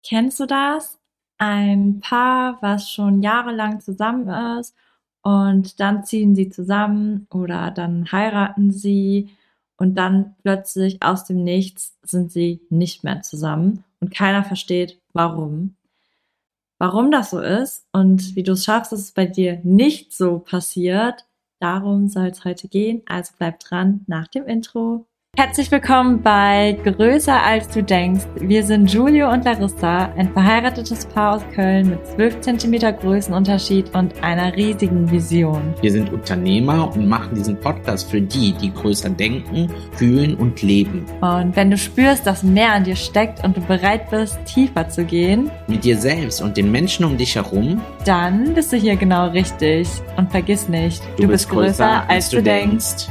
Kennst du das? Ein Paar, was schon jahrelang zusammen ist und dann ziehen sie zusammen oder dann heiraten sie und dann plötzlich aus dem Nichts sind sie nicht mehr zusammen und keiner versteht, warum. Warum das so ist und wie du es schaffst, dass es bei dir nicht so passiert, darum soll es heute gehen. Also bleib dran nach dem Intro. Herzlich willkommen bei Größer als du denkst. Wir sind Julio und Larissa, ein verheiratetes Paar aus Köln mit 12 Zentimeter Größenunterschied und einer riesigen Vision. Wir sind Unternehmer und machen diesen Podcast für die, die größer denken, fühlen und leben. Und wenn du spürst, dass mehr an dir steckt und du bereit bist, tiefer zu gehen, Mit dir selbst und den Menschen um dich herum, dann bist du hier genau richtig. Und vergiss nicht, du bist größer als du denkst.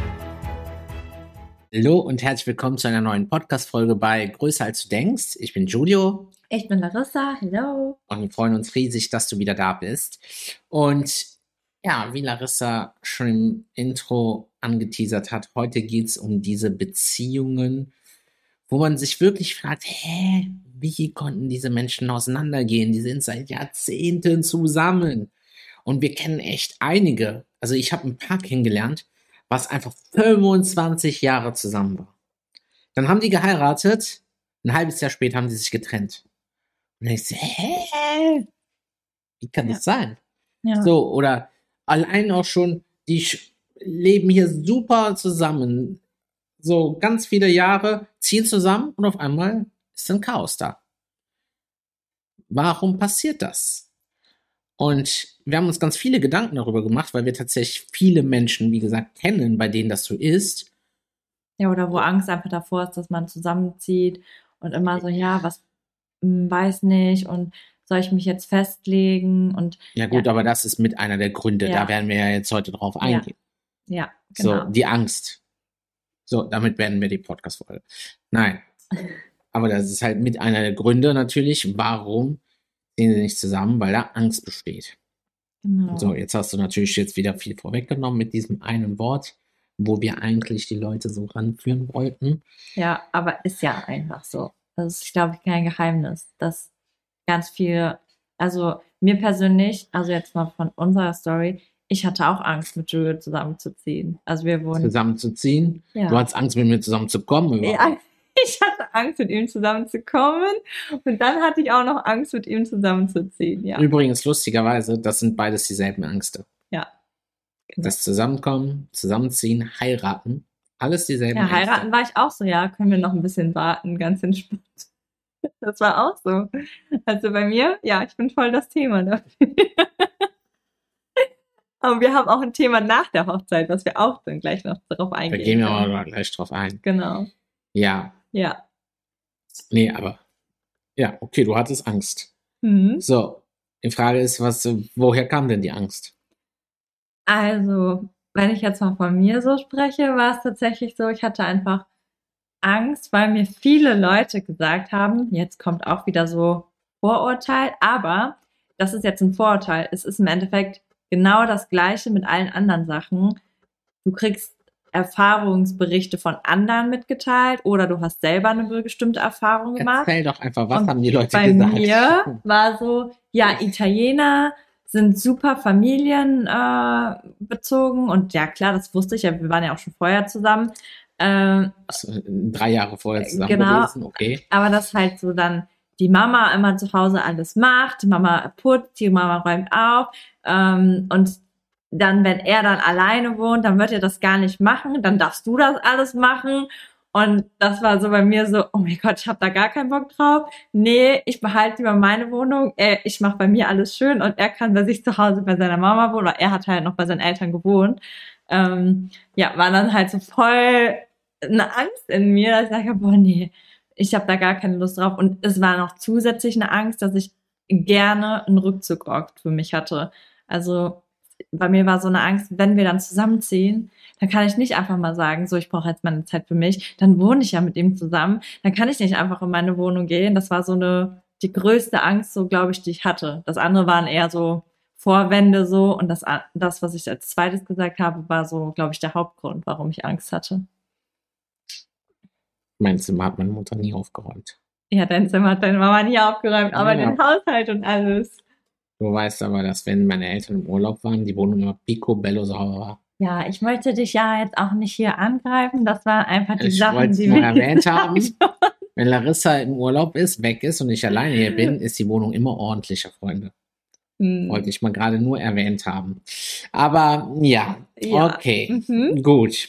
Hallo und herzlich willkommen zu einer neuen Podcast-Folge bei Größer als du denkst. Ich bin Julio Ich bin Larissa, hello. und wir freuen uns riesig, dass du wieder da bist. Und ja, wie Larissa schon im Intro angeteasert hat, heute geht es um diese Beziehungen, wo man sich wirklich fragt, wie konnten diese Menschen auseinandergehen? Die sind seit Jahrzehnten zusammen. Und wir kennen echt einige. Also ich habe ein paar kennengelernt, was einfach 25 Jahre zusammen war. Dann haben die geheiratet, ein halbes Jahr später haben die sich getrennt. Und ich so, wie kann das sein? Ja. So, oder allein auch schon, die leben hier super zusammen. So ganz viele Jahre, ziehen zusammen und auf einmal ist ein Chaos da. Warum passiert das? Und wir haben uns ganz viele Gedanken darüber gemacht, weil wir tatsächlich viele Menschen, wie gesagt, kennen, bei denen das so ist. Ja, oder wo Angst einfach davor ist, dass man zusammenzieht und immer so, ja, was, weiß nicht und soll ich mich jetzt festlegen und Ja gut, aber das ist mit einer der Gründe. Ja. Da werden wir ja jetzt heute drauf eingehen. ja, genau. So, die Angst. So, damit beenden wir die Podcast-Folge. Nein. Aber das ist halt mit einer der Gründe natürlich, warum ziehen sie nicht zusammen, weil da Angst besteht. Genau. So, jetzt hast du natürlich jetzt wieder viel vorweggenommen mit diesem einen Wort, wo wir eigentlich die Leute so ranführen wollten. Ja, aber ist ja einfach so. Das ist, glaube ich, kein Geheimnis, dass ganz viel, also mir persönlich, also jetzt mal von unserer Story, ich hatte auch Angst, mit Julio zusammenzuziehen. Also wir wohnen, Zusammenzuziehen. Ja. Du hattest Angst, mit mir zusammenzukommen. ja, ich hatte Angst, mit ihm zusammenzukommen und dann hatte ich auch noch Angst, mit ihm zusammenzuziehen, ja. Übrigens, lustigerweise, das sind beides dieselben Ängste. Ja. Genau. Das Zusammenkommen, Zusammenziehen, Heiraten, alles dieselben Ja, Ängste. heiraten war ich auch so, ja, können wir noch ein bisschen warten, ganz entspannt. Das war auch so. Also bei mir, ja, ich bin voll das Thema dafür. Aber wir haben auch ein Thema nach der Hochzeit, was wir auch dann gleich noch darauf Da eingehen gehen wir können. aber gleich drauf ein. Genau. Ja, Ja. nee, aber ja, okay, du hattest Angst. Mhm. So, die Frage ist, woher kam denn die Angst? Also, wenn ich jetzt mal von mir so spreche, war es tatsächlich so, ich hatte einfach Angst, weil mir viele Leute gesagt haben, jetzt kommt auch wieder so Vorurteil, aber das ist jetzt ein Vorurteil. Es ist im Endeffekt genau das Gleiche mit allen anderen Sachen. Du kriegst Erfahrungsberichte von anderen mitgeteilt oder du hast selber eine bestimmte Erfahrung gemacht. Erzähl doch einfach, was Und haben die Leute bei gesagt? mir war so, ja, Italiener sind super familienbezogen und ja, klar, das wusste ich ja, wir waren ja auch schon vorher zusammen. 3 Jahre vorher zusammen Genau. gewesen, okay. Aber dass halt so dann die Mama immer zu Hause alles macht, die Mama putzt, die Mama räumt auf und dann, wenn er dann alleine wohnt, dann wird er das gar nicht machen, dann darfst du das alles machen. Und das war so bei mir so, oh mein Gott, ich habe da gar keinen Bock drauf. Nee, ich behalte lieber meine Wohnung. Ich mache bei mir alles schön und er kann bei sich zu Hause bei seiner Mama wohnen. Oder er hat halt noch bei seinen Eltern gewohnt. Ja, war dann halt so voll eine Angst in mir, dass ich sage, boah, nee, ich habe da gar keine Lust drauf. Und es war noch zusätzlich eine Angst, dass ich gerne einen Rückzugort für mich hatte. Also bei mir war so eine Angst, wenn wir dann zusammenziehen, dann kann ich nicht einfach mal sagen, so, ich brauche jetzt meine Zeit für mich. Dann wohne ich ja mit ihm zusammen. Dann kann ich nicht einfach in meine Wohnung gehen. Das war so die größte Angst, so glaube ich, die ich hatte. Das andere waren eher so Vorwände so und das, was ich als zweites gesagt habe, war so, glaube ich, der Hauptgrund, warum ich Angst hatte. Mein Zimmer hat meine Mutter nie aufgeräumt. Ja, dein Zimmer hat deine Mama nie aufgeräumt, aber Ja. den Haushalt und alles. Du weißt aber, dass wenn meine Eltern im Urlaub waren, die Wohnung immer picobello sauber war. Ja, ich möchte dich ja jetzt auch nicht hier angreifen. Das waren einfach die Ich wollte Sachen, es die nur wir erwähnt gesagt haben. Wenn Larissa im Urlaub ist, weg ist und ich alleine hier bin, ist die Wohnung immer ordentlicher, Freunde. Wollte ich mal gerade nur erwähnt haben. Aber ja, Ja. okay, Mhm. gut.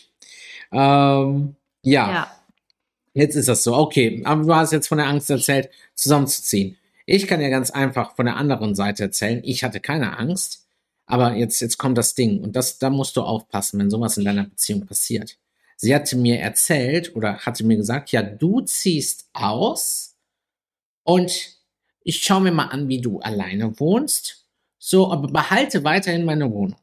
Ja, Ja. jetzt ist das so. Okay, aber du hast jetzt von der Angst erzählt, zusammenzuziehen. Ich kann ja ganz einfach von der anderen Seite erzählen. Ich hatte keine Angst, aber jetzt kommt das Ding und da musst du aufpassen, wenn sowas in deiner Beziehung passiert. Sie hatte mir erzählt oder hatte mir gesagt, ja, du ziehst aus und ich schaue mir mal an, wie du alleine wohnst. So, aber behalte weiterhin meine Wohnung.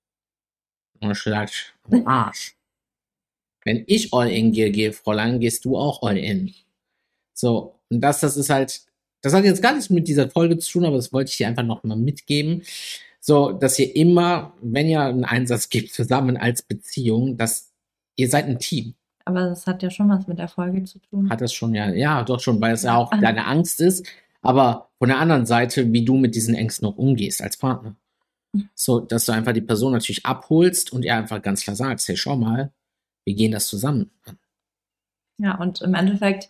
Und ich gesagt, am Arsch. Wenn ich all in gehe, Fräulein, gehst du auch all in. So, und das ist halt, das hat jetzt gar nichts mit dieser Folge zu tun, aber das wollte ich dir einfach noch mal mitgeben. So, dass ihr immer, wenn ihr einen Einsatz gebt, zusammen als Beziehung, dass ihr seid ein Team. Aber das hat ja schon was mit der Folge zu tun. Hat das schon, ja, doch schon, weil es ja auch deine Angst ist. Aber von der anderen Seite, wie du mit diesen Ängsten noch umgehst als Partner. So, dass du einfach die Person natürlich abholst und ihr einfach ganz klar sagst, hey, schau mal, wir gehen das zusammen an. Ja, und im Endeffekt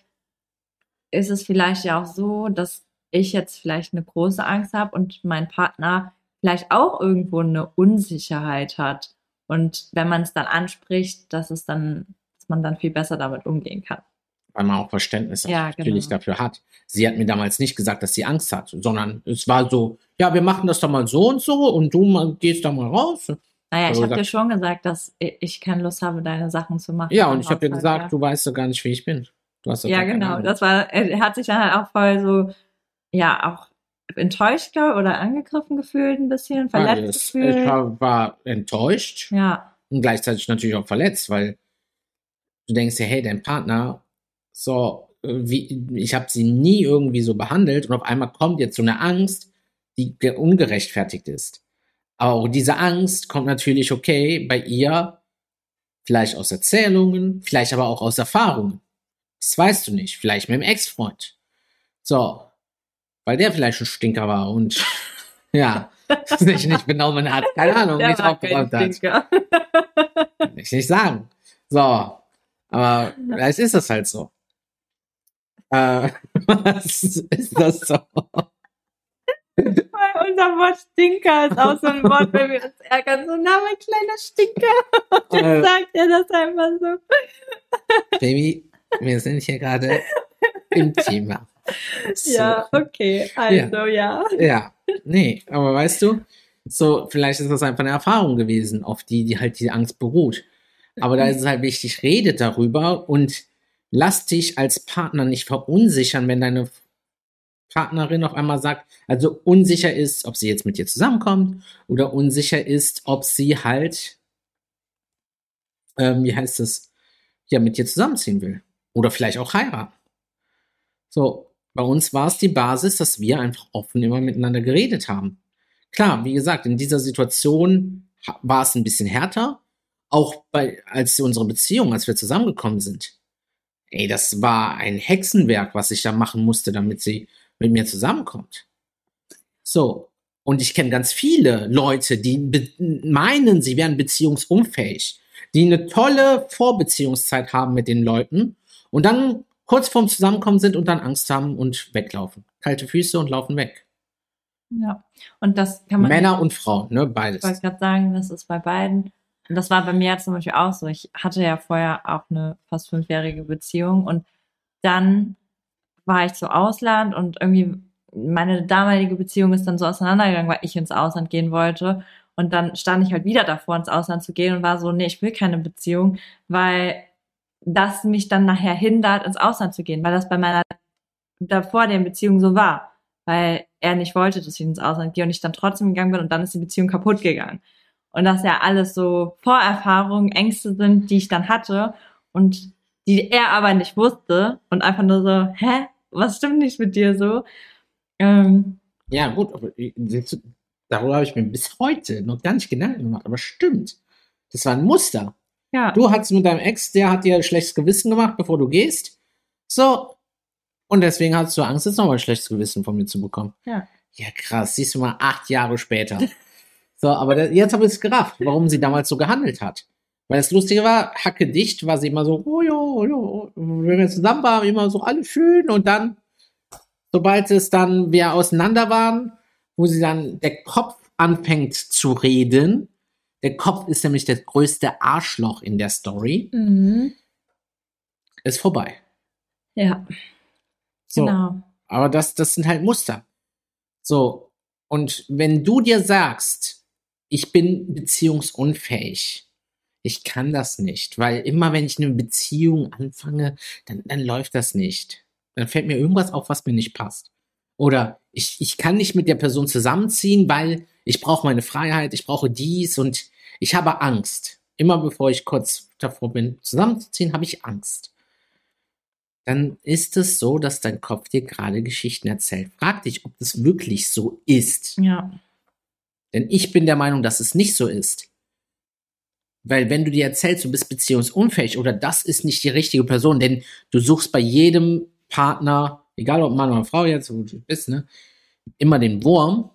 ist es vielleicht ja auch so, dass ich jetzt vielleicht eine große Angst habe und mein Partner vielleicht auch irgendwo eine Unsicherheit hat. Und wenn man es dann anspricht, dass man dann viel besser damit umgehen kann. Weil man auch Verständnis Ja, natürlich genau. dafür hat. Sie hat mir damals nicht gesagt, dass sie Angst hat, sondern es war so, ja, wir machen das doch mal so und du gehst da mal raus. Naja, ich Aber habe dir gesagt, schon gesagt, dass ich keine Lust habe, deine Sachen zu machen. ja, im und ich habe dir Haushalt, gesagt, ja. du weißt doch gar nicht, wie ich bin. Du hast doch Ja, gar keine genau. Ahnung. Das war, er hat sich dann halt auch voll so, ja, auch enttäuscht, glaube ich, oder angegriffen gefühlt ein bisschen, verletzt Beides. gefühlt. Ich war enttäuscht Ja, und gleichzeitig natürlich auch verletzt, weil du denkst dir, hey, dein Partner, so, wie, ich habe sie nie irgendwie so behandelt und auf einmal kommt jetzt so eine Angst, die ungerechtfertigt ist. Aber auch diese Angst kommt natürlich, okay, bei ihr vielleicht aus Erzählungen, vielleicht aber auch aus Erfahrungen. Das weißt du nicht. Vielleicht mit dem Ex-Freund. So, weil der vielleicht ein Stinker war und ja, sich nicht benommen hat. Keine Ahnung, der nicht war kein aufgeräumt hat. Stinker. Kann ich nicht sagen. So, aber vielleicht ist das halt so. Was ist das so? Weil unser Wort Stinker ist auch so ein Wort, wenn wir uns ärgern. So, na, mein kleiner Stinker. Und dann sagt er das einfach so. Baby, wir sind hier gerade im Thema. So. Ja, okay. Also, ja. Ja, nee, aber weißt du, so, vielleicht ist das einfach eine Erfahrung gewesen, auf die halt die Angst beruht. Aber da ist es halt wichtig, redet darüber und lass dich als Partner nicht verunsichern, wenn deine Partnerin auf einmal sagt, also unsicher ist, ob sie jetzt mit dir zusammenkommt oder unsicher ist, ob sie halt, wie heißt es, ja, mit dir zusammenziehen will. Oder vielleicht auch heiraten. So, bei uns war es die Basis, dass wir einfach offen immer miteinander geredet haben. Klar, wie gesagt, in dieser Situation war es ein bisschen härter, auch als unsere Beziehung, als wir zusammengekommen sind. Ey, das war ein Hexenwerk, was ich da machen musste, damit sie mit mir zusammenkommt. So, und ich kenne ganz viele Leute, die meinen, sie wären beziehungsunfähig, die eine tolle Vorbeziehungszeit haben mit den Leuten und dann kurz vorm Zusammenkommen sind und dann Angst haben und weglaufen. Kalte Füße und laufen weg. Ja. Und das kann man. Männer und Frauen, ne, beides. Ich wollte gerade sagen, das ist bei beiden. Und das war bei mir zum Beispiel auch so. Ich hatte ja vorher auch eine fast 5-jährige Beziehung und dann war ich zu Ausland und irgendwie meine damalige Beziehung ist dann so auseinandergegangen, weil ich ins Ausland gehen wollte. Und dann stand ich halt wieder davor, ins Ausland zu gehen und war so, nee, ich will keine Beziehung, weil das mich dann nachher hindert, ins Ausland zu gehen, weil das bei meiner davor der Beziehung so war, weil er nicht wollte, dass ich ins Ausland gehe und ich dann trotzdem gegangen bin und dann ist die Beziehung kaputt gegangen. Und das ja alles so Vorerfahrungen, Ängste sind, die ich dann hatte und die er aber nicht wusste und einfach nur so, hä, was stimmt nicht mit dir so? Ja, gut, aber darüber habe ich mir bis heute noch gar nicht Gedanken gemacht, aber stimmt. Das war ein Muster. Ja. Du hattest mit deinem Ex, der hat dir ein schlechtes Gewissen gemacht, bevor du gehst. So, Und deswegen hast du Angst, jetzt nochmal ein schlechtes Gewissen von mir zu bekommen. Ja. Ja, krass. Siehst du mal, 8 Jahre später. So, aber jetzt habe ich es gerafft, warum sie damals so gehandelt hat. Weil das Lustige war, hacke dicht war sie immer so, oh ja, wenn wir zusammen waren, immer so alles schön. Und dann, sobald es dann wir auseinander waren, wo sie dann der Kopf anfängt zu reden, der Kopf ist nämlich das größte Arschloch in der Story, ist vorbei. Ja. So, Genau. aber das sind halt Muster. So, und wenn du dir sagst, ich bin beziehungsunfähig, ich kann das nicht, weil immer wenn ich eine Beziehung anfange, dann läuft das nicht. Dann fällt mir irgendwas auf, was mir nicht passt. Oder ich kann nicht mit der Person zusammenziehen, weil ich brauche meine Freiheit, ich brauche dies und ich habe Angst. Immer bevor ich kurz davor bin, zusammenzuziehen, habe ich Angst. Dann ist es so, dass dein Kopf dir gerade Geschichten erzählt. Frag dich, ob das wirklich so ist. Ja. Denn ich bin der Meinung, dass es nicht so ist. Weil wenn du dir erzählst, du bist beziehungsunfähig oder das ist nicht die richtige Person, denn du suchst bei jedem Partner, egal ob Mann oder Frau jetzt, wo du bist, ne, immer den Wurm.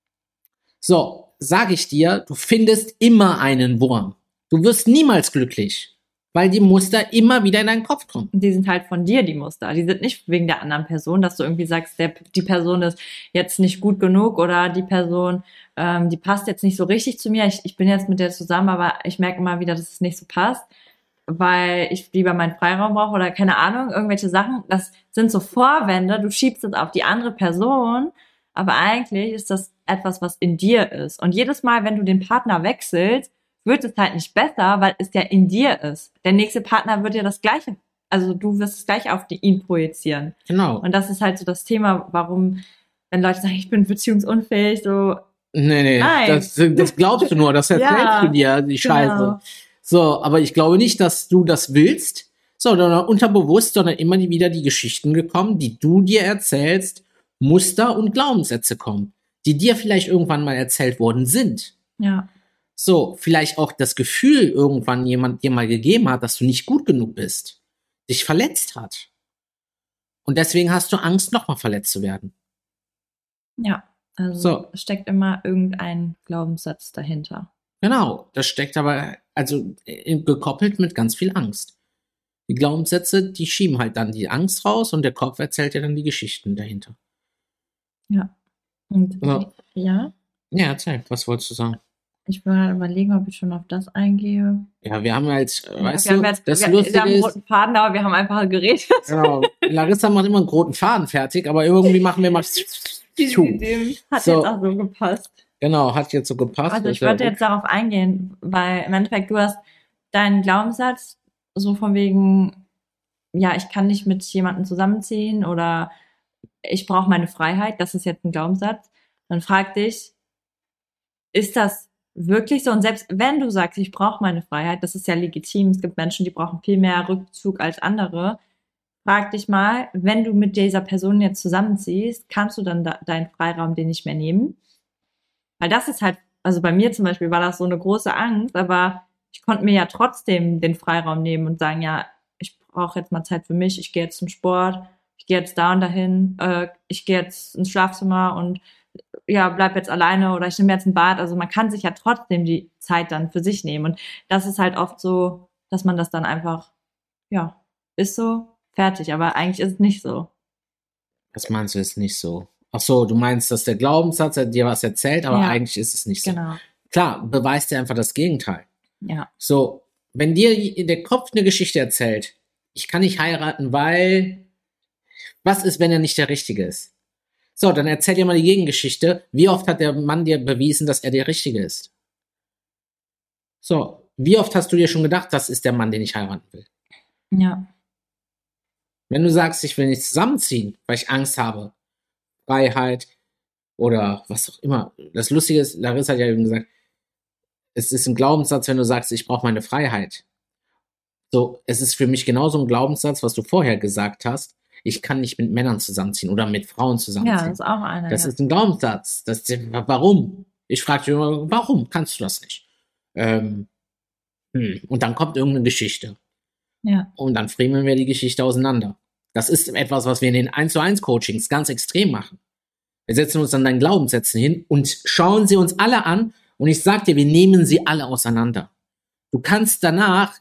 So, sage ich dir, du findest immer einen Wurm. Du wirst niemals glücklich, weil die Muster immer wieder in deinen Kopf kommen. Und die sind halt von dir, die Muster. Die sind nicht wegen der anderen Person, dass du irgendwie sagst, die Person ist jetzt nicht gut genug oder die Person, die passt jetzt nicht so richtig zu mir. Ich bin jetzt mit der zusammen, aber ich merke immer wieder, dass es nicht so passt, weil ich lieber meinen Freiraum brauche oder keine Ahnung, irgendwelche Sachen. Das sind so Vorwände, du schiebst es auf die andere Person, aber eigentlich ist das etwas, was in dir ist. Und jedes Mal, wenn du den Partner wechselst, wird es halt nicht besser, weil es ja in dir ist. Der nächste Partner wird ja das Gleiche, also du wirst es gleich auf ihn projizieren. Genau. Und das ist halt so das Thema, warum, wenn Leute sagen, ich bin beziehungsunfähig, so. Nee, das glaubst du nur, das erzählst Ja, du dir, die Scheiße. genau. So, aber ich glaube nicht, dass du das willst, sondern unterbewusst, sondern immer wieder die Geschichten gekommen, die du dir erzählst, Muster und Glaubenssätze kommen, die dir vielleicht irgendwann mal erzählt worden sind. Ja. So, vielleicht auch das Gefühl irgendwann jemand dir mal gegeben hat, dass du nicht gut genug bist, dich verletzt hat. Und deswegen hast du Angst, nochmal verletzt zu werden. Ja, also So. steckt immer irgendein Glaubenssatz dahinter. Genau, das steckt aber, also gekoppelt mit ganz viel Angst. Die Glaubenssätze, die schieben halt dann die Angst raus und der Kopf erzählt dir dann die Geschichten dahinter. Ja. Und So. ja, Ja, erzähl, was wolltest du sagen? ich will halt überlegen, ob ich schon auf das eingehe. Ja, wir haben ja jetzt, weißt wir du, haben jetzt, das wir Lustige haben einen ist, roten Faden, aber wir haben einfach geredet. genau, Larissa macht immer einen roten Faden fertig, aber irgendwie machen wir mal Dem hat So. jetzt auch so gepasst. Genau, hat jetzt so gepasst. Also ich ist ja wollte gut. jetzt darauf eingehen, weil im Endeffekt du hast deinen Glaubenssatz so von wegen, ja, ich kann nicht mit jemandem zusammenziehen oder ich brauche meine Freiheit, das ist jetzt ein Glaubenssatz. Dann frag dich, ist das wirklich so? Und selbst wenn du sagst, ich brauche meine Freiheit, das ist ja legitim, es gibt Menschen, die brauchen viel mehr Rückzug als andere. Frag dich mal, wenn du mit dieser Person jetzt zusammenziehst, kannst du dann deinen Freiraum den nicht mehr nehmen? Weil das ist halt, also bei mir zum Beispiel war das so eine große Angst, aber ich konnte mir ja trotzdem den Freiraum nehmen und sagen, ja, ich brauche jetzt mal Zeit für mich, ich gehe jetzt zum Sport, ich gehe jetzt da und dahin, ich gehe jetzt ins Schlafzimmer und ja, bleib jetzt alleine oder ich nehme jetzt ein Bad. Also man kann sich ja trotzdem die Zeit dann für sich nehmen. Und das ist halt oft so, dass man das dann einfach, ja, ist so, fertig. Aber eigentlich ist es nicht so. Was meinst du, ist nicht so? Ach so, du meinst, dass der Glaubenssatz dir was erzählt, aber Ja. eigentlich ist es nicht so. Genau. Klar, beweist dir einfach das Gegenteil. Ja. So, wenn dir der Kopf eine Geschichte erzählt, ich kann nicht heiraten, weil was ist, wenn er nicht der Richtige ist? So, dann erzähl dir mal die Gegengeschichte. Wie oft hat der Mann dir bewiesen, dass er der Richtige ist? So, wie oft hast du dir schon gedacht, das ist der Mann, den ich heiraten will? Ja. Wenn du sagst, ich will nicht zusammenziehen, weil ich Angst habe, Freiheit oder was auch immer. Das Lustige ist, Larissa hat ja eben gesagt, es ist ein Glaubenssatz, wenn du sagst, ich brauche meine Freiheit. So, es ist für mich genauso ein Glaubenssatz, was du vorher gesagt hast. Ich kann nicht mit Männern zusammenziehen oder mit Frauen Ja, zusammenziehen. das ist auch einer. Das ja. ist ein Glaubenssatz. Warum? Ich frage dich immer, warum kannst du das nicht? Und dann kommt irgendeine Geschichte. Ja. Und dann friemeln wir die Geschichte auseinander. Das ist etwas, was wir in den 1:1 Coachings ganz extrem machen. Wir setzen uns an deinen Glaubenssätzen hin und schauen sie uns alle an und ich sag dir, wir nehmen sie alle auseinander. Du kannst danach,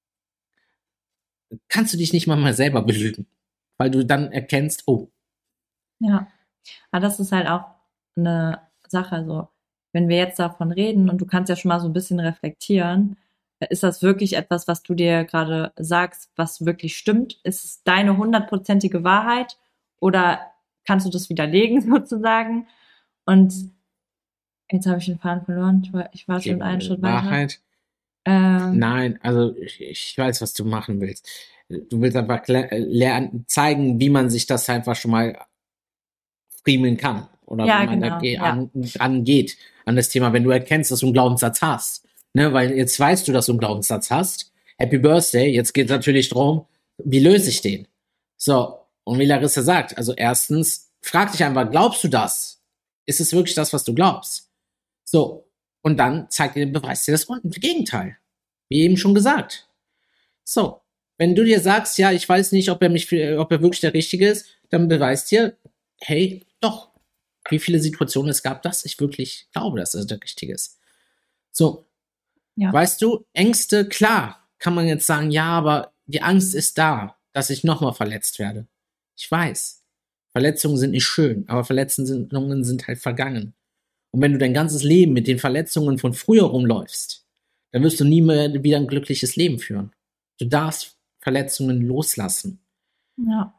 kannst du dich nicht mal selber belügen, weil du dann erkennst, oh. Ja, aber das ist halt auch eine Sache, so, wenn wir jetzt davon reden und du kannst ja schon mal so ein bisschen reflektieren, ist das wirklich etwas, was du dir gerade sagst, was wirklich stimmt? Ist es deine 100%ige Wahrheit oder kannst du das widerlegen sozusagen? Und jetzt habe ich den Faden verloren. Ich war schon einen Schritt weiter. Wahrheit? Nein, also ich weiß, was du machen willst. Du willst einfach lernen, zeigen, wie man sich das einfach schon mal friemeln kann. Oder Ja, wie man genau, da angeht an das Thema, wenn du erkennst, dass du einen Glaubenssatz hast. Ne, weil jetzt weißt du, dass du einen Glaubenssatz hast. Happy Birthday. Jetzt geht es natürlich darum, wie löse ich den? So, und wie Larissa sagt, also erstens, frag dich einfach, glaubst du das? Ist es wirklich das, was du glaubst? So, und dann beweist dir das Gegenteil. Wie eben schon gesagt. So, wenn du dir sagst, ja, ich weiß nicht, ob er wirklich der Richtige ist, dann beweist dir, hey, doch, wie viele Situationen es gab, dass ich wirklich glaube, dass er der Richtige ist. So, ja. Weißt du, Ängste, klar, kann man jetzt sagen, ja, aber die Angst ist da, dass ich nochmal verletzt werde. Ich weiß, Verletzungen sind nicht schön, aber Verletzungen sind halt vergangen. Und wenn du dein ganzes Leben mit den Verletzungen von früher rumläufst, dann wirst du nie mehr wieder ein glückliches Leben führen. Du darfst Verletzungen loslassen. Ja.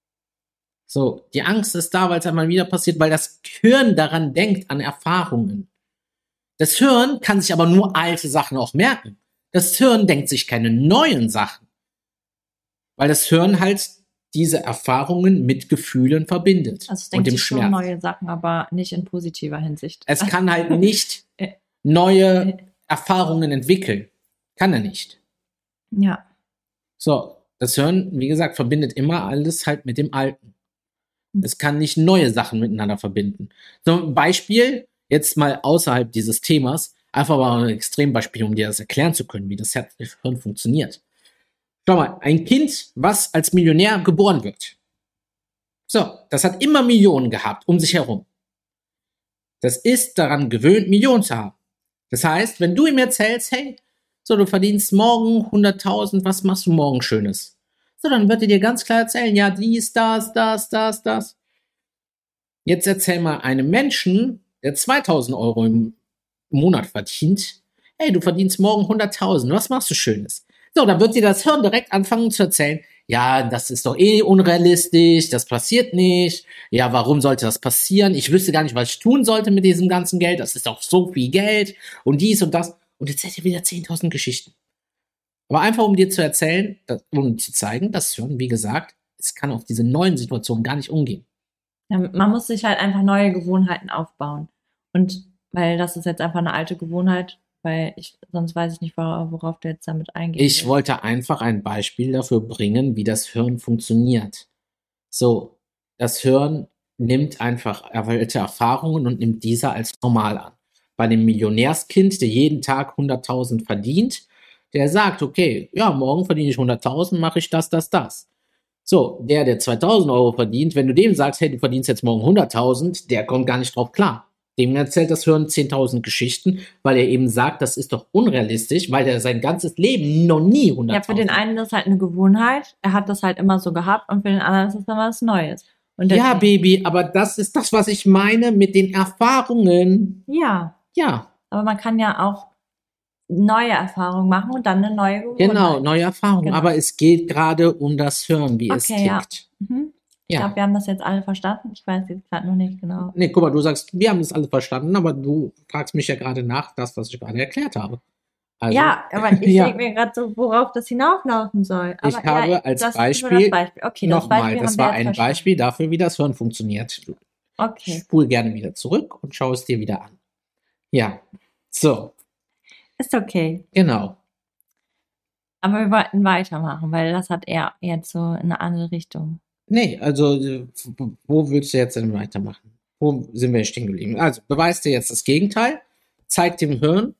So, die Angst ist da, weil es einmal wieder passiert, weil das Hirn daran denkt, an Erfahrungen. Das Hirn kann sich aber nur alte Sachen auch merken. Das Hirn denkt sich keine neuen Sachen. Weil das Hirn halt diese Erfahrungen mit Gefühlen verbindet. Also es denkt sich schon neue Sachen, aber nicht in positiver Hinsicht. Es kann halt nicht neue Erfahrungen entwickeln. Kann er nicht. Ja. So, das Hirn, wie gesagt, verbindet immer alles halt mit dem Alten. Es kann nicht neue Sachen miteinander verbinden. So ein Beispiel, jetzt mal außerhalb dieses Themas, einfach mal ein Extrembeispiel, um dir das erklären zu können, wie das Hirn funktioniert. Schau mal, ein Kind, was als Millionär geboren wird. So, das hat immer Millionen gehabt um sich herum. Das ist daran gewöhnt, Millionen zu haben. Das heißt, wenn du ihm erzählst, hey, so, du verdienst morgen 100.000, was machst du morgen Schönes? So, dann wird er dir ganz klar erzählen, ja, dies, das. Jetzt erzähl mal einem Menschen, der 2.000 Euro im Monat verdient, hey, du verdienst morgen 100.000, was machst du Schönes? So, dann wird dir das Hirn direkt anfangen zu erzählen, ja, das ist doch eh unrealistisch, das passiert nicht, ja, warum sollte das passieren? Ich wüsste gar nicht, was ich tun sollte mit diesem ganzen Geld, das ist doch so viel Geld und dies und das. Und jetzt erzählt er wieder 10.000 Geschichten. Aber einfach, um dir zu erzählen, um zu zeigen, dass Hirn, wie gesagt, es kann auf diese neuen Situationen gar nicht umgehen. Ja, man muss sich halt einfach neue Gewohnheiten aufbauen. Und weil das ist jetzt einfach eine alte Gewohnheit, weil sonst weiß ich nicht, worauf du jetzt damit eingehst. Ich wollte einfach ein Beispiel dafür bringen, wie das Hirn funktioniert. So, das Hirn nimmt einfach erwählte Erfahrungen und nimmt diese als normal an. Bei dem Millionärskind, der jeden Tag 100.000 verdient, der sagt, okay, ja, morgen verdiene ich 100.000, mache ich das. So, der 2.000 Euro verdient, wenn du dem sagst, hey, du verdienst jetzt morgen 100.000, der kommt gar nicht drauf klar. Dem erzählt das Hirn 10.000 Geschichten, weil er eben sagt, das ist doch unrealistisch, weil er sein ganzes Leben noch nie 100.000. Ja, für den einen ist das halt eine Gewohnheit, er hat das halt immer so gehabt und für den anderen ist das dann was Neues. Und ja, Baby, aber das ist das, was ich meine mit den Erfahrungen. Ja. Ja. Aber man kann ja auch neue Erfahrungen machen und dann eine neue Gewohnheit. Genau, neue Erfahrungen. Genau. Aber es geht gerade um das Hirn, wie es tickt. Ja. Mhm. Ich glaube, wir haben das jetzt alle verstanden. Ich weiß jetzt gerade noch nicht genau. Nee, guck mal, du sagst, wir haben das alle verstanden, aber du fragst mich ja gerade nach, was ich gerade erklärt habe. Also, ja, aber ich denke mir gerade so, worauf das hinauflaufen soll. Aber ich habe als Beispiel, okay, nochmal, das war ein Beispiel dafür, wie das Hirn funktioniert. Okay. Spul gerne wieder zurück und schau es dir wieder an. Ja, so. Ist okay. Genau. Aber wir wollten weitermachen, weil das hat eher jetzt so in eine andere Richtung. Nee, also wo willst du jetzt denn weitermachen? Wo sind wir stehen geblieben? Also beweist dir jetzt das Gegenteil, zeigt dem Hirn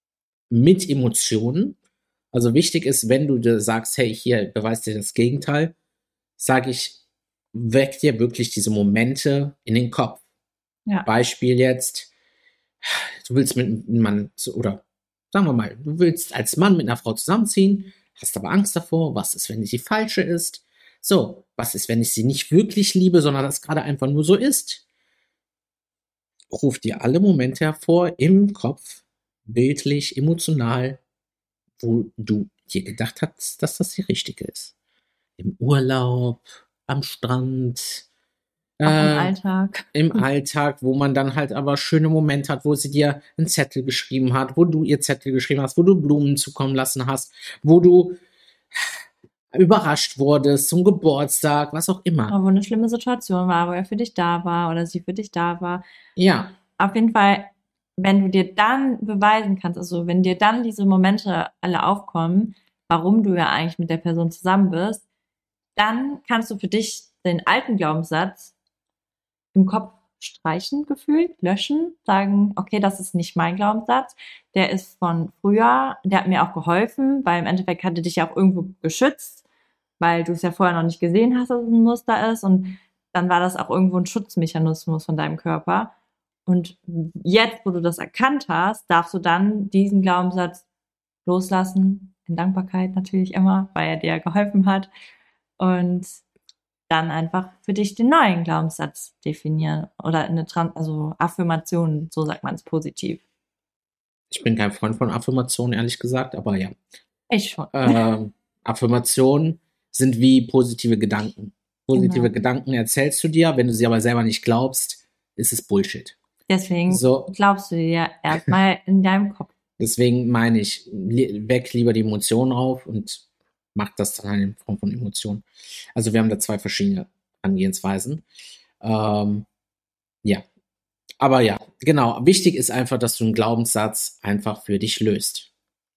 mit Emotionen. Also wichtig ist, wenn du dir sagst, hey, hier beweist dir das Gegenteil, sage ich, weck dir wirklich diese Momente in den Kopf. Ja. Beispiel jetzt, du willst mit einem Mann, oder sagen wir mal, du willst als Mann mit einer Frau zusammenziehen, hast aber Angst davor, was ist, wenn es die falsche ist? So, was ist, wenn ich sie nicht wirklich liebe, sondern das gerade einfach nur so ist? Ruf dir alle Momente hervor im Kopf, bildlich, emotional, wo du dir gedacht hast, dass das die richtige ist. Im Urlaub, am Strand, Auch im Alltag. im Alltag, wo man dann halt aber schöne Momente hat, wo sie dir einen Zettel geschrieben hat, wo du ihr Zettel geschrieben hast, wo du Blumen zukommen lassen hast, wo du überrascht wurdest zum Geburtstag, was auch immer. Wo eine schlimme Situation war, wo er für dich da war oder sie für dich da war. Ja, Auf jeden Fall, wenn du dir dann beweisen kannst, also wenn dir dann diese Momente alle aufkommen, warum du ja eigentlich mit der Person zusammen bist, dann kannst du für dich den alten Glaubenssatz im Kopf streichen, gefühlt, löschen, sagen, okay, das ist nicht mein Glaubenssatz, der ist von früher, der hat mir auch geholfen, weil im Endeffekt hat er dich ja auch irgendwo geschützt, weil du es ja vorher noch nicht gesehen hast, dass es ein Muster ist, und dann war das auch irgendwo ein Schutzmechanismus von deinem Körper. Und jetzt, wo du das erkannt hast, darfst du dann diesen Glaubenssatz loslassen, in Dankbarkeit natürlich immer, weil er dir geholfen hat, und dann einfach für dich den neuen Glaubenssatz definieren oder also Affirmation, so sagt man es positiv. ich bin kein Freund von Affirmationen, ehrlich gesagt, aber ja. Ich schon. Affirmationen sind wie positive Gedanken. Positive Genau. Gedanken erzählst du dir, wenn du sie aber selber nicht glaubst, ist es Bullshit. Deswegen So, glaubst du dir erstmal in deinem Kopf. deswegen meine ich, weck lieber die Emotionen auf und mach das dann halt in Form von Emotionen. Also wir haben da zwei verschiedene Angehensweisen. Ja, aber ja, genau. Wichtig ist einfach, dass du einen Glaubenssatz einfach für dich löst.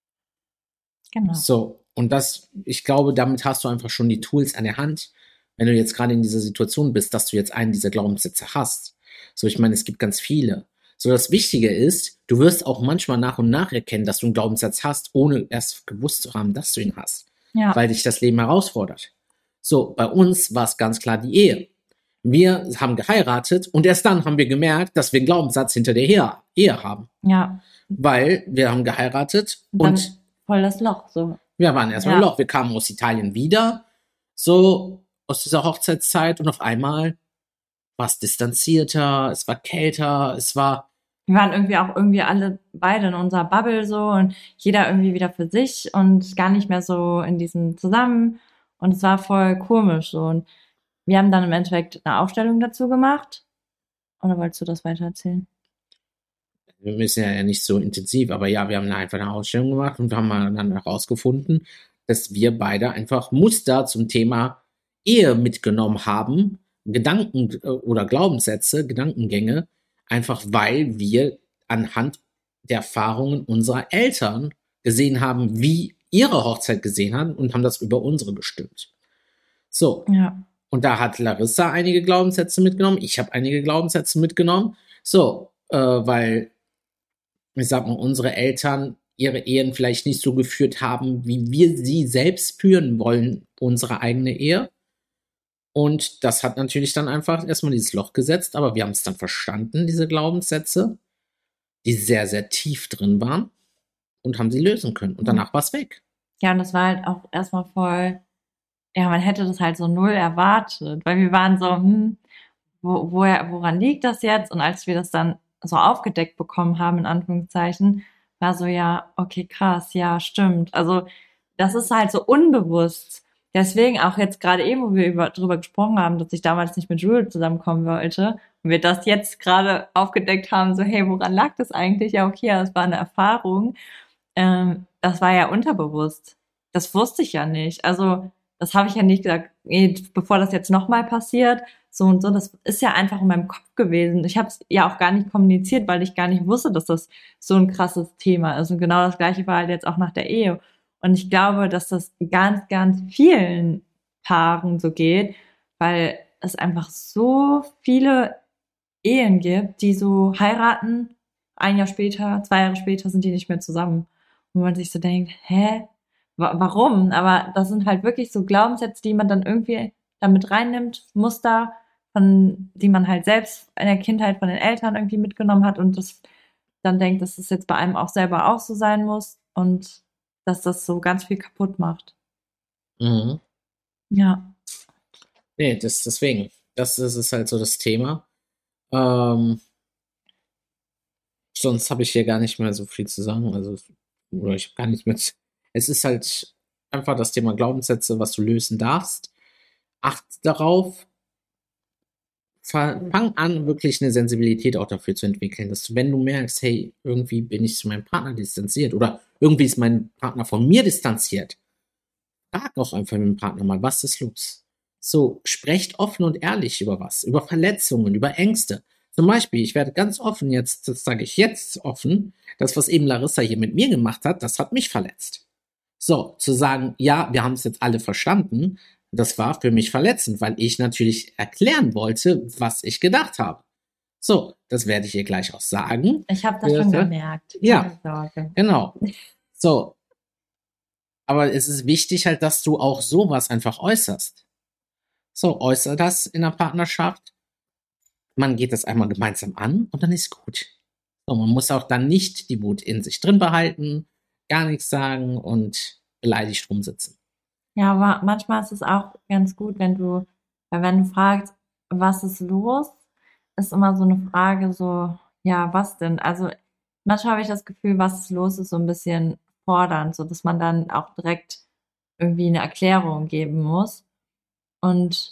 Genau. So, und das, ich glaube, damit hast du einfach schon die Tools an der Hand, wenn du jetzt gerade in dieser Situation bist, dass du jetzt einen dieser Glaubenssätze hast. So, ich meine, es gibt ganz viele. So, das Wichtige ist, du wirst auch manchmal nach und nach erkennen, dass du einen Glaubenssatz hast, ohne erst gewusst zu haben, dass du ihn hast. Ja. Weil dich das Leben herausfordert. So, bei uns war es ganz klar die Ehe. Wir haben geheiratet und erst dann haben wir gemerkt, dass wir einen Glaubenssatz hinter der Ehe haben. Ja. Weil wir haben geheiratet und voll das Loch, so. Wir waren erstmal im Loch. Wir kamen aus Italien wieder, so aus dieser Hochzeitszeit, und auf einmal war es distanzierter, es war kälter, wir waren irgendwie alle beide in unserer Bubble so und jeder irgendwie wieder für sich und gar nicht mehr so in diesem Zusammen, und es war voll komisch so, und wir haben dann im Endeffekt eine Aufstellung dazu gemacht. Oder wolltest du das weiter erzählen? Wir müssen ja nicht so intensiv, aber ja, wir haben einfach eine Ausstellung gemacht und wir haben mal dann herausgefunden, dass wir beide einfach Muster zum Thema Ehe mitgenommen haben, Gedanken oder Glaubenssätze, Gedankengänge, einfach weil wir anhand der Erfahrungen unserer Eltern gesehen haben, wie ihre Hochzeit gesehen haben, und haben das über unsere bestimmt. So. Ja. Und da hat Larissa einige Glaubenssätze mitgenommen, ich habe einige Glaubenssätze mitgenommen. So, weil, ich sag mal, unsere Eltern ihre Ehen vielleicht nicht so geführt haben, wie wir sie selbst führen wollen, unsere eigene Ehe. Und das hat natürlich dann einfach erstmal dieses Loch gesetzt, aber wir haben es dann verstanden, diese Glaubenssätze, die sehr, sehr tief drin waren, und haben sie lösen können. Und danach war es weg. Ja, und das war halt auch erstmal voll, ja, man hätte das halt so null erwartet, weil wir waren so, woran liegt das jetzt? Und als wir das dann so aufgedeckt bekommen haben, in Anführungszeichen, war so, ja, okay, krass, ja, stimmt. Also das ist halt so unbewusst. Deswegen auch jetzt gerade eben, wo wir drüber gesprochen haben, dass ich damals nicht mit Jules zusammenkommen wollte, und wir das jetzt gerade aufgedeckt haben, so, hey, woran lag das eigentlich? Ja, okay, das war eine Erfahrung. Das war ja unterbewusst. Das wusste ich ja nicht. Also das habe ich ja nicht gesagt, bevor das jetzt nochmal passiert, so und so. Das ist ja einfach in meinem Kopf gewesen. Ich habe es ja auch gar nicht kommuniziert, weil ich gar nicht wusste, dass das so ein krasses Thema ist. Und genau das Gleiche war halt jetzt auch nach der Ehe. Und ich glaube, dass das ganz, ganz vielen Paaren so geht, weil es einfach so viele Ehen gibt, die so heiraten, ein Jahr später, 2 Jahre später sind die nicht mehr zusammen. Und man sich so denkt, hä? Warum? Aber das sind halt wirklich so Glaubenssätze, die man dann irgendwie damit reinnimmt, Muster, die man halt selbst in der Kindheit von den Eltern irgendwie mitgenommen hat und das dann denkt, dass es jetzt bei einem auch selber auch so sein muss und dass das so ganz viel kaputt macht. Mhm. Ja. Nee, deswegen. Das ist halt so das Thema. Ähm, sonst habe ich hier gar nicht mehr so viel zu sagen. Also, oder ich habe gar nicht mehr. Es ist halt einfach das Thema Glaubenssätze, was du lösen darfst. Achte darauf, fang an, wirklich eine Sensibilität auch dafür zu entwickeln, dass du, wenn du merkst, hey, irgendwie bin ich zu meinem Partner distanziert oder irgendwie ist mein Partner von mir distanziert, frag auch einfach mit dem Partner mal, was ist los? So, sprecht offen und ehrlich über was, über Verletzungen, über Ängste. Zum Beispiel, ich werde ganz offen jetzt, das sage ich jetzt offen, das, was eben Larissa hier mit mir gemacht hat, das hat mich verletzt. So, zu sagen, ja, wir haben es jetzt alle verstanden, das war für mich verletzend, weil ich natürlich erklären wollte, was ich gedacht habe. So, das werde ich ihr gleich auch sagen. Ich habe das schon gemerkt. Ja, Keine Sorge. genau. So, aber es ist wichtig halt, dass du auch sowas einfach äußerst. So, äußere das in der Partnerschaft. Man geht das einmal gemeinsam an und dann ist gut. So, man muss auch dann nicht die Wut in sich drin behalten, gar nichts sagen und beleidigt rumsitzen. Ja, aber manchmal ist es auch ganz gut, wenn du fragst, was ist los, ist immer so eine Frage so, ja, was denn? Also manchmal habe ich das Gefühl, was ist los, ist so ein bisschen fordernd, so dass man dann auch direkt irgendwie eine Erklärung geben muss. Und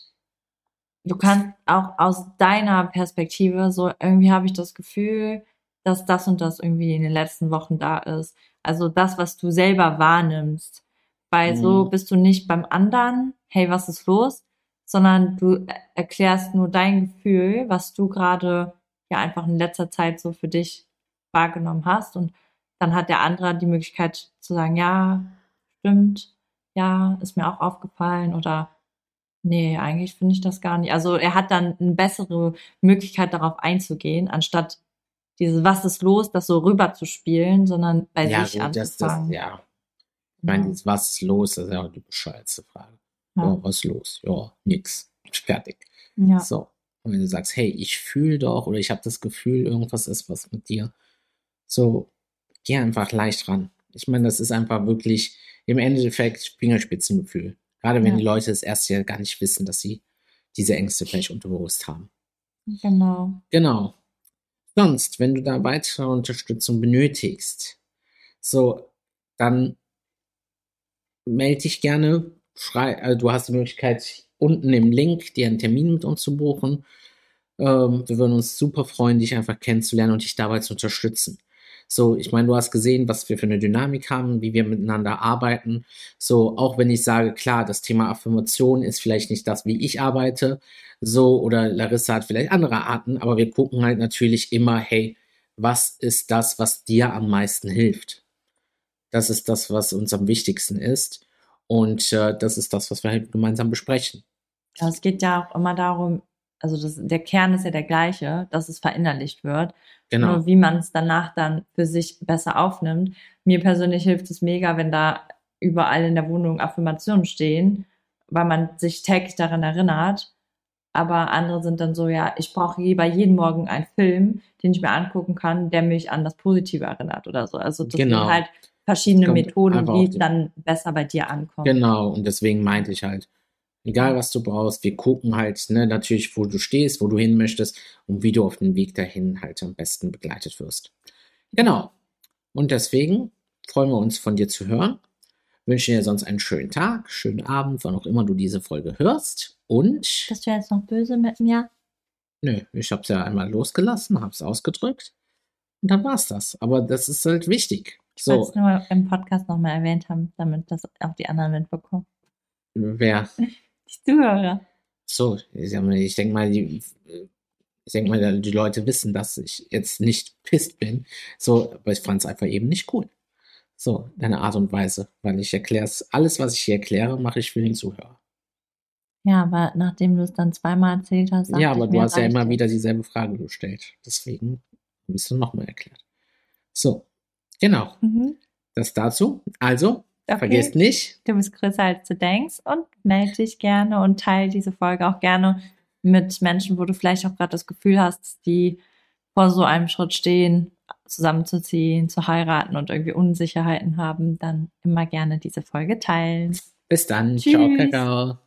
du kannst auch aus deiner Perspektive so, irgendwie habe ich das Gefühl, dass das und das irgendwie in den letzten Wochen da ist. Also das, was du selber wahrnimmst. Weil so Mhm. bist du nicht beim anderen, hey, was ist los? Sondern du erklärst nur dein Gefühl, was du gerade ja einfach in letzter Zeit so für dich wahrgenommen hast. Und dann hat der andere die Möglichkeit zu sagen, ja, stimmt, ja, ist mir auch aufgefallen oder nee, eigentlich finde ich das gar nicht. Also er hat dann eine bessere Möglichkeit, darauf einzugehen, anstatt dieses Was ist los, das so rüberzuspielen, sondern bei Ja, sich gut, anzufangen. ja. Ich meine, Ja. jetzt, was ist los? Das ist ja auch die bescheuertste Frage. Ja. Ja, was ist los? Ja, nix. Fertig. Ja. So. Und wenn du sagst, hey, ich fühle doch oder ich habe das Gefühl, irgendwas ist was mit dir. So, geh einfach leicht ran. Ich meine, das ist einfach wirklich im Endeffekt Fingerspitzengefühl. Gerade wenn Ja. die Leute es erst ja gar nicht wissen, dass sie diese Ängste vielleicht unterbewusst haben. Genau. Genau. Sonst, wenn du da weitere Unterstützung benötigst, so, dann melde dich gerne. Also du hast die Möglichkeit, unten im Link dir einen Termin mit uns zu buchen. Wir würden uns super freuen, dich einfach kennenzulernen und dich dabei zu unterstützen. So, ich meine, du hast gesehen, was wir für eine Dynamik haben, wie wir miteinander arbeiten. So, auch wenn ich sage, klar, das Thema Affirmation ist vielleicht nicht das, wie ich arbeite, so, oder Larissa hat vielleicht andere Arten, aber wir gucken halt natürlich immer, hey, was ist das, was dir am meisten hilft? Das ist das, was uns am wichtigsten ist. Und das ist das, was wir halt gemeinsam besprechen. Ja, es geht ja auch immer darum, also der Kern ist ja der gleiche, dass es verinnerlicht wird. Nur Genau. wie man es danach dann für sich besser aufnimmt. Mir persönlich hilft es mega, wenn da überall in der Wohnung Affirmationen stehen, weil man sich täglich daran erinnert. Aber andere sind dann so, ja, ich brauche lieber jeden Morgen einen Film, den ich mir angucken kann, der mich an das Positive erinnert oder so. Also das sind Genau. halt verschiedene Kommt Methoden, einfach auf die den. dann besser bei dir ankommen. Genau. Und deswegen meinte ich halt, egal was du brauchst, wir gucken halt, ne, natürlich, wo du stehst, wo du hin möchtest und wie du auf dem Weg dahin halt am besten begleitet wirst. Genau. Und deswegen freuen wir uns von dir zu hören. Wünschen dir sonst einen schönen Tag, schönen Abend, wann auch immer du diese Folge hörst. Und Bist du jetzt noch böse mit mir? nö, ich habe es ja einmal losgelassen, habe es ausgedrückt und dann war's das. Aber das ist halt wichtig. Ich wollte es So, nur im Podcast nochmal erwähnt haben, damit das auch die anderen mitbekommen. wer, Die Zuhörer. so, ich denke mal, die Leute wissen, dass ich jetzt nicht pisst bin. So, aber ich fand es einfach eben nicht cool. So, deine Art und Weise, weil ich erkläre es, alles, was ich hier erkläre, mache ich für den Zuhörer. Ja, aber nachdem du es dann zweimal erzählt hast, Ja, dachte aber ich du mir, hast ja reicht immer jetzt. wieder dieselbe Frage gestellt. Deswegen habe ich es nochmal erklärt. So, genau. Mhm. Das dazu. Also, Okay. Vergiss nicht. Du bist größer als du denkst und melde dich gerne und teile diese Folge auch gerne mit Menschen, wo du vielleicht auch gerade das Gefühl hast, die vor so einem Schritt stehen, zusammenzuziehen, zu heiraten und irgendwie Unsicherheiten haben, dann immer gerne diese Folge teilen. Bis dann. Tschüss. Ciao, Kakao.